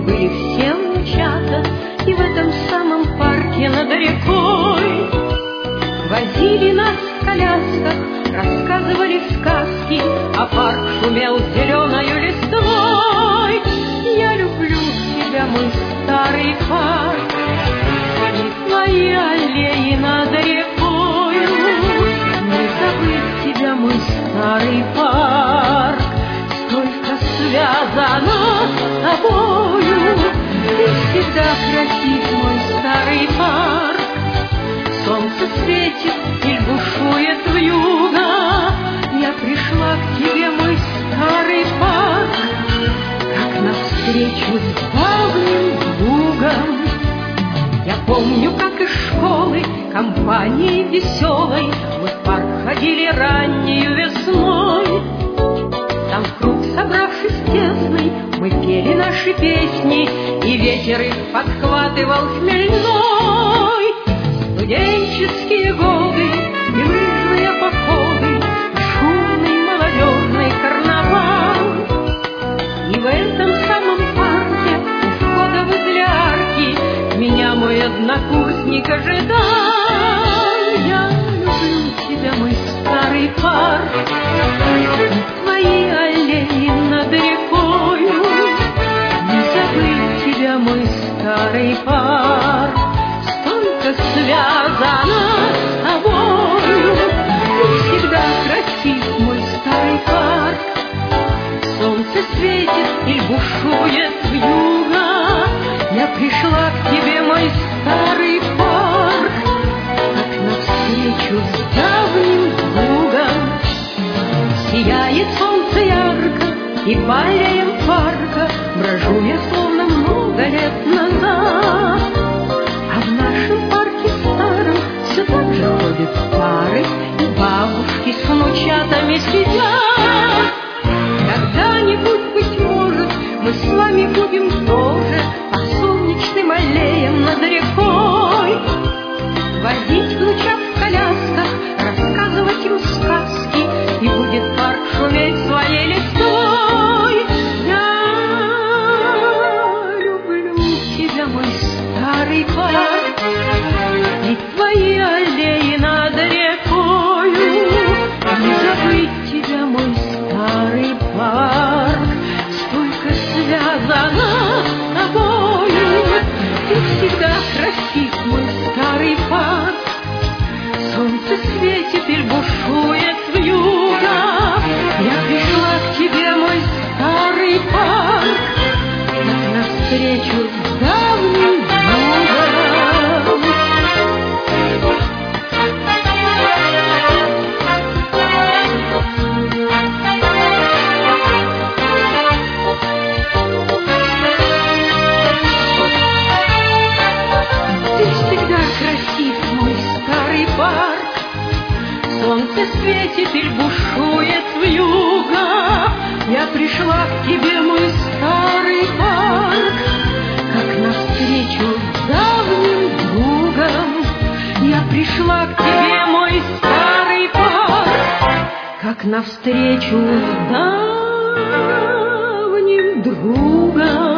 были все внучата, и в этом самом парке над рекой возили нас в колясках, рассказывали сказки, а парк шумел зеленою листвой. Я люблю тебя, мой старый парк, и твои аллеи над рекою. Не забыть тебя, мой старый парк, столько связано с тобою. Ты всегда красив, мой старый парк. Солнце светит и бушует вьюга. Я пришла к тебе, мой старый парк, как навстречу с давним другом. Я помню, как из школы компанией веселой мы в парк ходили раннею весной. Там в круг, собравшись тесный, мы пели наши песни, и ветер их подхватывал хмельной. Студенческие годы и лыжные походы, и шумный молодежный карнавал. И в этом самом парке, у входа возле арки, меня мой однокурсник ожидал. Я люблю тебя, мой старый парк, твои аллеи над рекою. Не забыть тебя, мой старый парк, столько связано с тобою. Ты всегда красив, мой старый парк. Солнце светит и бушует вьюга. Я пришла к тебе, мой старый парк, как навстречу с давним другом. Сияет солнце ярко, и по аллеям парка брожу я, словно много лет назад. А в нашем парке старом все так же ходят пары, и бабушки с внучатами сидят. Когда-нибудь, быть может, мы с вами будем тоже по солнечным аллеям над рекой возить внучат в колясках, рассказывать им сказки, и будет парк шуметь своей листвой. Я люблю тебя, мой старый парк, и твои аллеи над рекою. Не забыть тебя, мой старый парк, столько связано с тобою. Ты всегда красив, мой старый парк. Солнце светит и бушует вьюга. Я пришла к тебе, мой старый парк, как навстречу с давним другом. Ты всегда красив, мой старый парк. Солнце светит и бушует вьюга. Я пришла к тебе, мой старый парк, как навстречу с давним другом. Я пришла к тебе, мой старый парк, как навстречу с давним другом.